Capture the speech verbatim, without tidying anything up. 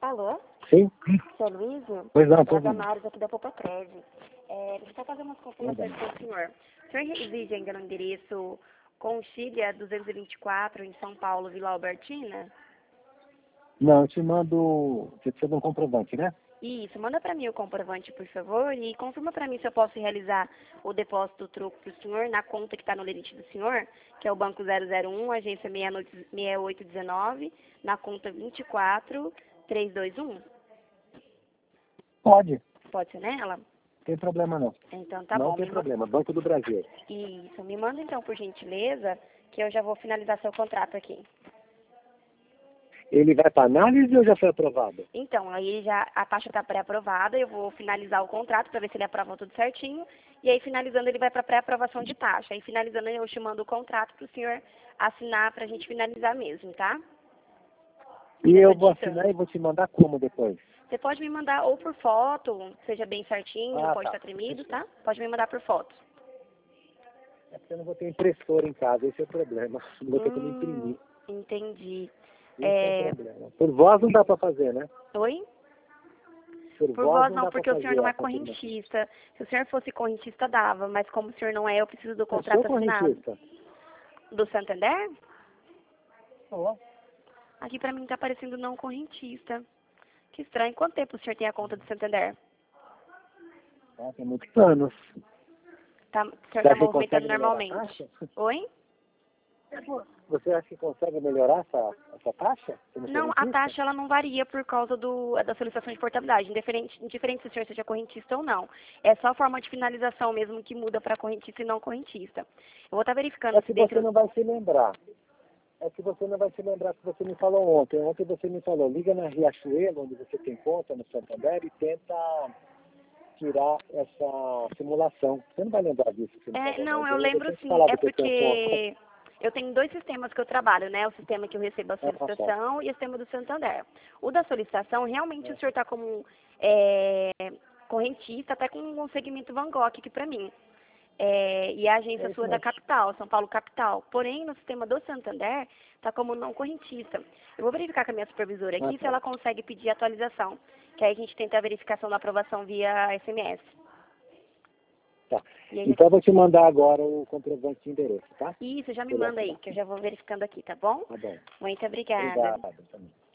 Alô? Sim? Seu Luísio? Pois não, É a pois não. Damares aqui da Popacred. É, deixa eu só fazer umas confirmações com o senhor. O senhor reside ainda no endereço Conchilha duzentos e vinte e quatro, em São Paulo, Vila Albertina? Não, eu te mando... Você precisa de um comprovante, né? Isso, manda para mim o comprovante, por favor, e confirma para mim se eu posso realizar o depósito do troco para o senhor na conta que está no lerite do senhor, que é o Banco zero zero um, agência seis oito um nove, na conta vinte e quatro trezentos e vinte e um. Pode. Pode ser nela? Não tem problema não. Então tá Não bom. tem Me ma- problema. Banco do Brasil. Isso, me manda então, por gentileza, que eu já vou finalizar seu contrato aqui. Ele vai para análise ou já foi aprovado? Então, aí já a taxa está pré-aprovada, eu vou finalizar o contrato para ver se ele aprovou tudo certinho, e aí finalizando ele vai para pré-aprovação de taxa. Aí finalizando eu te mando o contrato para o senhor assinar para a gente finalizar mesmo, tá? E Já eu tô vou digitando. assinar e vou te mandar como depois? Você pode me mandar ou por foto, seja bem certinho, não Ah, pode tá. estar tremido, Fechou. tá? Pode me mandar por foto. É porque eu não vou ter impressora em casa, esse é o problema. Não vou ter como Hum, imprimir. entendi. Esse é o É... problema. Por voz não dá para fazer, né? Oi? Por Por voz voz não não, dá para porque o senhor fazer não a é confirmação. correntista. Se o senhor fosse correntista, dava, mas como o senhor não é, eu preciso do Eu sou contrato assinado. correntista. Do Santander? Sou. Aqui pra mim tá aparecendo não correntista. Que estranho. Quanto tempo o senhor tem a conta do Santander? Ah, tem muitos anos. Tá, o senhor Você tá acha que movimentando consegue melhorar a normalmente. taxa? Oi? Você acha que consegue melhorar essa, essa taxa? Como Não, a correntista? taxa ela não varia por causa do, da solicitação de portabilidade, indiferente, indiferente se o senhor seja correntista ou não. É só a forma de finalização mesmo que muda para correntista e não correntista. Eu vou estar verificando É se que você dentro... não vai se lembrar. É que você não vai se lembrar que você me falou ontem. Ontem você me falou, liga na Riachuelo, onde você tem conta no Santander, e tenta tirar essa simulação. Você não vai lembrar disso que você me É, falou, não, mas eu eu, eu lembro tenho que sim. falar É do que eu tenho conta. porque eu tenho dois sistemas que eu trabalho, né? O sistema que eu recebo a Ah, tá certo. solicitação e o sistema do Santander. O da solicitação, realmente É. o senhor está como é, correntista, até com um segmento Van Gogh aqui para mim. É, e a agência É isso sua é da mesmo. capital, São Paulo capital. Porém, no sistema do Santander, está como não correntista. Eu vou verificar com a minha supervisora Ah, aqui se tá. ela consegue pedir atualização. Que aí a gente tenta a verificação da aprovação via S M S. Tá. E aí, Então eu vou te mandar agora o comprovante de endereço, tá? isso, já me Pra ele manda aí, assinar. que eu já vou verificando aqui, tá bom? Tá bom. Muito obrigada. Obrigado também.